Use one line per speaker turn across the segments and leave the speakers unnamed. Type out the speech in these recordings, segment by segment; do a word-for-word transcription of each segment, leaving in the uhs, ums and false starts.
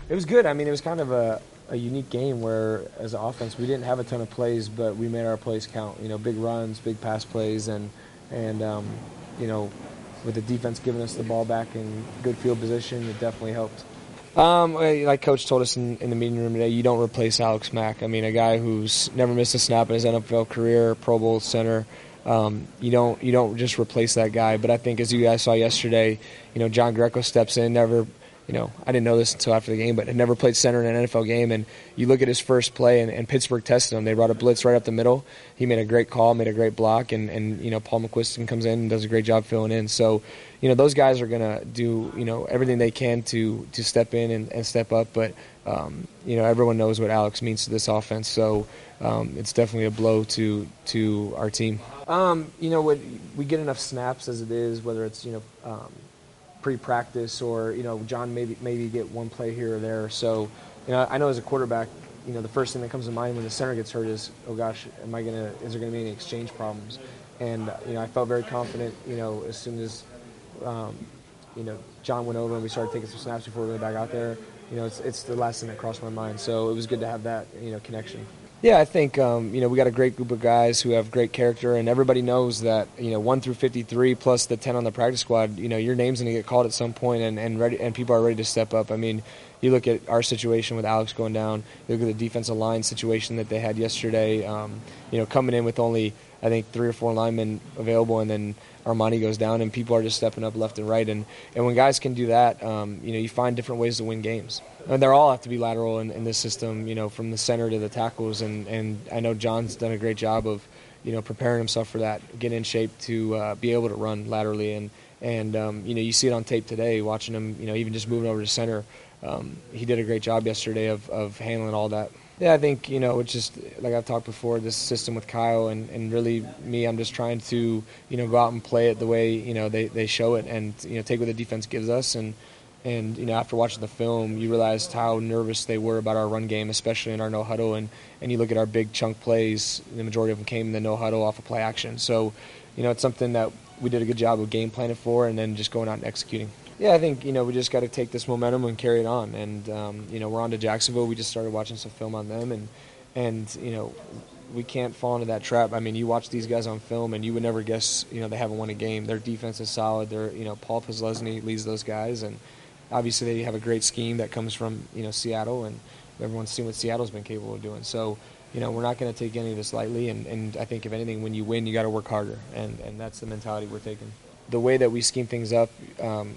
It was good. I mean, it was kind of a, a unique game where, as an offense, we didn't have a ton of plays, but we made our plays count. You know, big runs, big pass plays, and and um, you know, with the defense giving us the ball back in good field position, it definitely helped. Um, like Coach told us in, in the meeting room today, you don't replace Alex Mack. I mean, a guy who's never missed a snap in his N F L career, Pro Bowl center. Um, you don't you don't just replace that guy. But I think, as you guys saw yesterday, you know, John Greco steps in, never. You know, I didn't know this until after the game, but had never played center in an N F L game. And you look at his first play, and, and Pittsburgh tested him. They brought a blitz right up the middle. He made a great call, made a great block, and, and you know, Paul McQuiston comes in and does a great job filling in. So, you know, those guys are going to do, you know, everything they can to to step in and, and step up. But, um, you know, everyone knows what Alex means to this offense. So um, it's definitely a blow to to our team. Um, you know, what, we get enough snaps as it is, whether it's, you know, um, pre-practice or, you know, John maybe maybe get one play here or there. So, you know, I know as a quarterback, you know, the first thing that comes to mind when the center gets hurt is, oh gosh, am I gonna is there gonna be any exchange problems? And you know, I felt very confident, you know, as soon as um, you know, John went over and we started taking some snaps before we went back out there. You know, it's it's the last thing that crossed my mind. So it was good to have that, you know, connection. Yeah, I think um, you know, we got a great group of guys who have great character, and everybody knows that, you know, one through fifty-three plus the ten on the practice squad. You know, your name's going to get called at some point, and and ready, and people are ready to step up. I mean, you look at our situation with Alex going down. You look at the defensive line situation that they had yesterday. Um, you know, coming in with only I think three or four linemen available, and then Armani goes down, and people are just stepping up left and right. And, and when guys can do that, um, you know, you find different ways to win games. And they all have to be lateral in, in this system, you know, from the center to the tackles. And, and I know John's done a great job of, you know, preparing himself for that, get in shape to uh, be able to run laterally. And, and um, you know, you see it on tape today, watching him, you know, even just moving over to center. Um, he did a great job yesterday of, of handling all that. Yeah, I think, you know, it's just, like I've talked before, this system with Kyle and, and really me, I'm just trying to, you know, go out and play it the way, you know, they, they show it and, you know, take what the defense gives us. And, and, you know, after watching the film, you realized how nervous they were about our run game, especially in our no huddle. And, and you look at our big chunk plays, the majority of them came in the no huddle off of play action. So, you know, it's something that we did a good job of game planning for and then just going out and executing. Yeah, I think, you know, we just got to take this momentum and carry it on. And, um, you know, we're on to Jacksonville. We just started watching some film on them. And, and you know, we can't fall into that trap. I mean, you watch these guys on film, and you would never guess, you know, they haven't won a game. Their defense is solid. They're, you know, Paul Posluszny leads those guys. And obviously they have a great scheme that comes from, you know, Seattle. And everyone's seen what Seattle's been capable of doing. So, you know, we're not going to take any of this lightly. And, and I think, if anything, when you win, you got to work harder. And, and that's the mentality we're taking. The way that we scheme things up, um,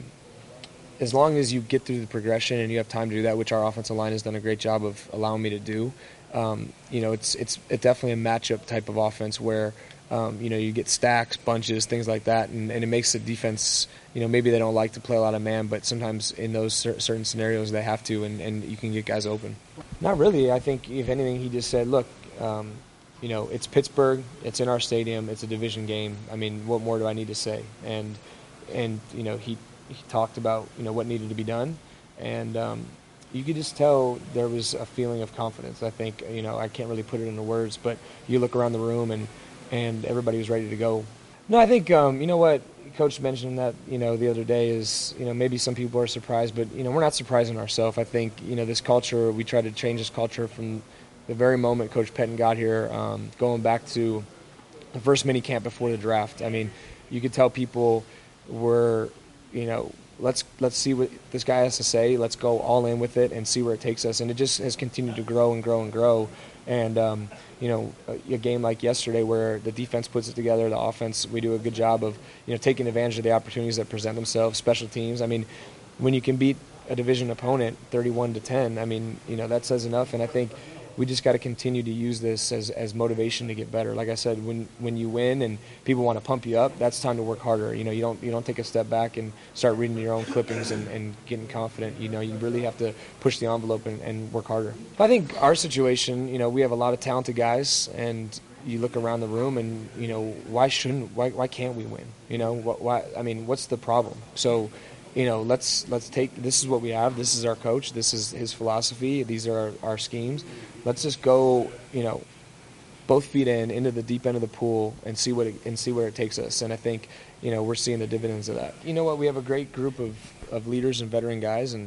as long as you get through the progression and you have time to do that, which our offensive line has done a great job of allowing me to do, um, you know, it's it's it's definitely a matchup type of offense where, um, you know, you get stacks, bunches, things like that, and, and it makes the defense, you know, maybe they don't like to play a lot of man, but sometimes in those cer- certain scenarios they have to, and, and you can get guys open. Not really. I think, if anything, he just said, look, um, you know, it's Pittsburgh, it's in our stadium, it's a division game. I mean, what more do I need to say? And, and you know, he... He talked about, you know, what needed to be done, and um, you could just tell there was a feeling of confidence. I think, you know, I can't really put it into words, but you look around the room and and everybody was ready to go. No, I think, um, you know what, Coach mentioned that, you know, the other day is, you know, maybe some people are surprised, but, you know, we're not surprising ourselves. I think, you know, this culture, we tried to change this culture from the very moment Coach Pettine got here, um, going back to the first mini camp before the draft. I mean, you could tell people were, you know, let's let's see what this guy has to say. Let's go all in with it and see where it takes us. And it just has continued to grow and grow and grow. And, um, you know, a, a game like yesterday where the defense puts it together, the offense, we do a good job of, you know, taking advantage of the opportunities that present themselves, special teams. I mean, when you can beat a division opponent thirty-one to ten, I mean, you know, that says enough. And I think we just got to continue to use this as, as motivation to get better. Like I said, when when you win and people want to pump you up, that's time to work harder. You know, you don't you don't take a step back and start reading your own clippings and, and getting confident. You know, you really have to push the envelope and, and work harder. I think our situation, you know, we have a lot of talented guys, and you look around the room and, you know, why shouldn't, why why can't we win? You know, why? I mean, what's the problem? So, you know, let's let's take, this is what we have. This is our coach. This is his philosophy. These are our, our schemes. Let's just go, you know, both feet in into the deep end of the pool and see what it, and see where it takes us. And I think, you know, we're seeing the dividends of that. You know what? We have a great group of, of leaders and veteran guys, and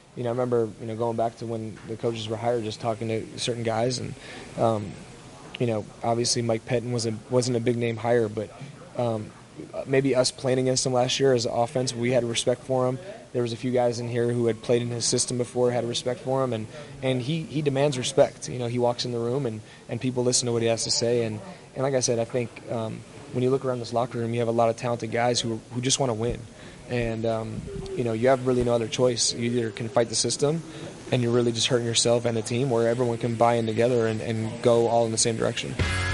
you know, I remember, you know, going back to when the coaches were hired, just talking to certain guys, and, um, you know, obviously Mike Pettin wasn't, wasn't a big name hire, but um, maybe us playing against him last year as an offense, we had respect for him. There was a few guys in here who had played in his system before, had respect for him, and, and he, he demands respect. You know, he walks in the room, and, and people listen to what he has to say. And, and like I said, I think um, when you look around this locker room, you have a lot of talented guys who who just want to win. And, um, you know, you have really no other choice. You either can fight the system, and you're really just hurting yourself and the team, or everyone can buy in together and, and go all in the same direction.